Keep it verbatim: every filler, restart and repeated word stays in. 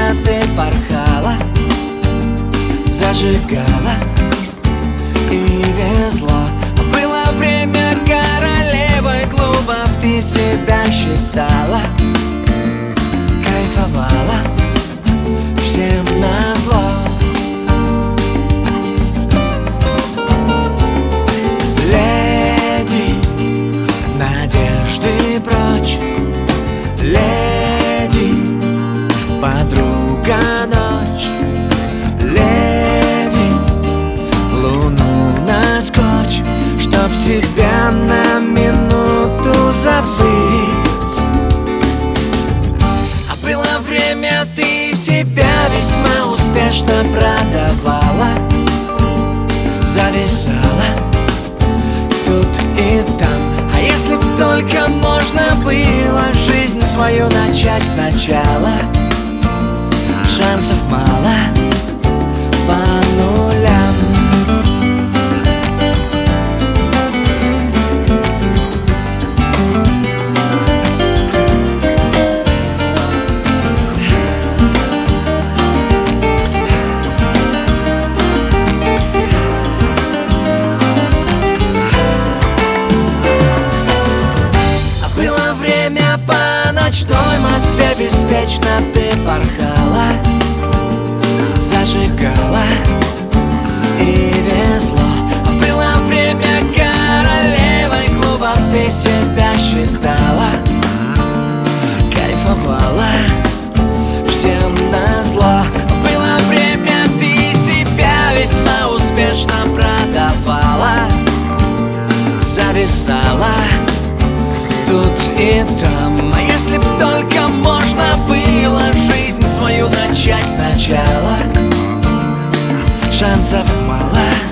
беспечно ты порхала, зажигала и везло. Было время королевой клубов, ты себя считала, кайфовала всем назло. Леди, надежды прочь, леди, подруга ночь, леди, луну на скотч, чтоб себя на минуту забыть. А было время, ты себя весьма успешно продавала, зависала тут и там. А если б только можно было жизнь свою начать сначала, шансов мало по нулям. По ночной Москве беспечно ты порхала, зажигала и везло. Было время королевой клубов, ты себя считала, кайфовала всем назло. Было время, ты себя весьма успешно продавала, зависала тут и там. А если б только можно было жизнь свою начать сначала, шансов мало